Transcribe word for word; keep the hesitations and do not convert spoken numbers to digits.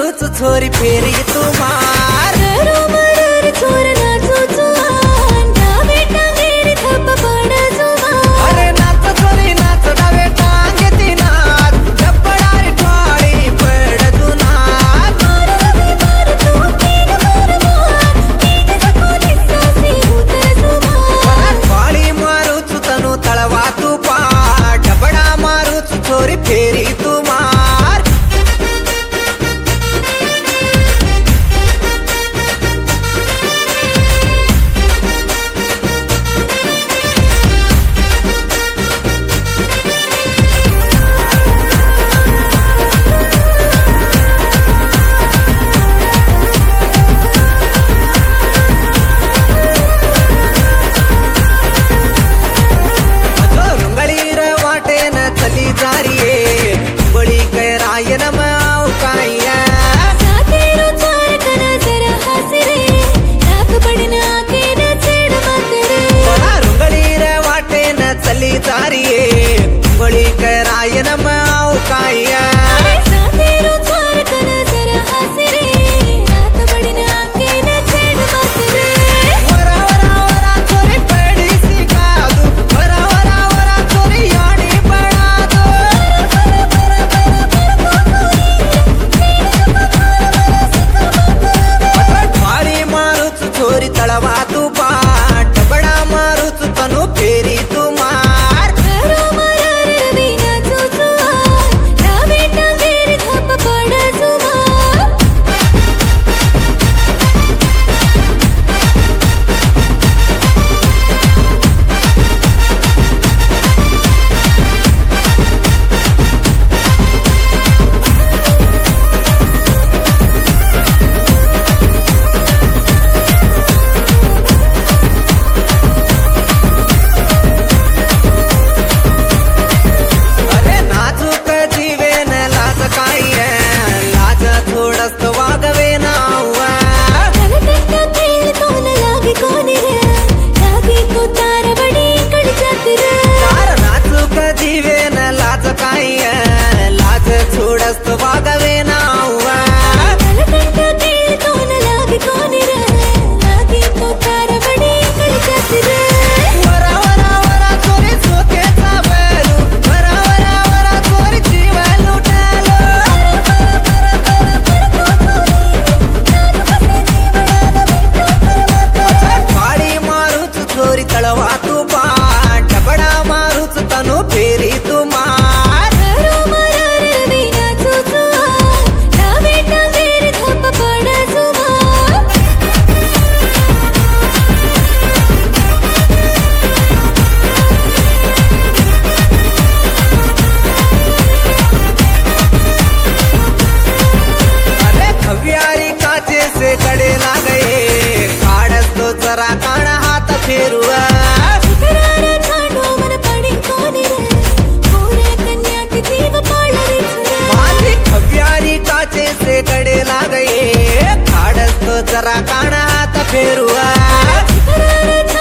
मारूच छोरी फेरी तुम्हार मरर छोर नाचो चुवान डावे टांगेर थप पड जुवान अरे नाच छोरी नाच डावे टांगे नाच डबडार ठोळी पड जुनार मार रवी मार तू तीन मार मार तीन जको दिसासी उतर जुवान ठोळी मारूच तनु तळवा तू पा डबडा मारूच छोरी फेरी तुम्हार तारिये बळी कराय न माऊ काया सातेरो चार कन जरा हसरे रात बडीन आके न छेड मसरे वरा वरा वरा छोरी पडी सिकादू वरा वरा वरा छोरी याडी पडादू फाळी मारूच छोरी तळवा तू पाट बडा मारूच तनु फेरी तू फेरुआ करारा छाडो मन पडी कोणी रे पूरे कन्या की जीव पाळरी छरे माझी खव्यारी काचे से गडे लागये खाडस तो जरा काना हात फेरुआ करारा